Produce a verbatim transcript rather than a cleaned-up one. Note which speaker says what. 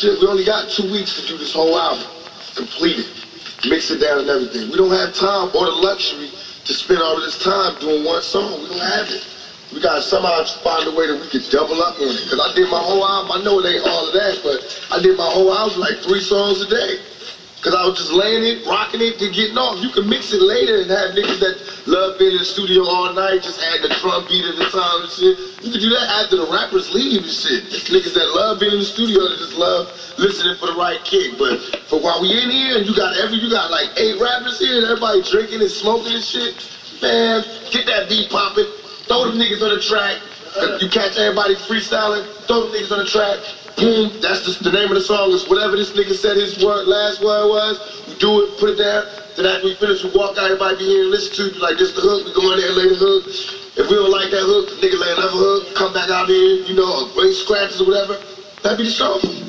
Speaker 1: shit. We only got two weeks to do this whole album. Complete it. Mix it down and everything. We don't have time or the luxury to spend all of this time doing one song. We don't have it. We gotta somehow find a way that we could double up on it. Cause I did my whole album, I know it ain't all of that, but I did my whole album like three songs a day. Cause I was just laying it, rocking it, and getting off. You can mix it later and have niggas that love being in the studio all night, just add the drum beat at the time and shit. You can do that after the rappers leave and shit. It's niggas that love being in the studio that just love listening for the right kick. But for while we in here and you got every, you got like eight rappers here and everybody drinking and smoking and shit, man, get that beat popping. Throw them niggas on the track. You catch everybody freestyling, throw them niggas on the track. Boom, that's just the name of the song is whatever this nigga said his word, last word was. We do it, put it down. Then after we finish, we walk out, everybody be here and listen to it. Like, this the hook, we go in there and lay the hook. If we don't like that hook, the nigga lay another hook, come back out here, you know, or raise scratches or whatever. That'd be the song.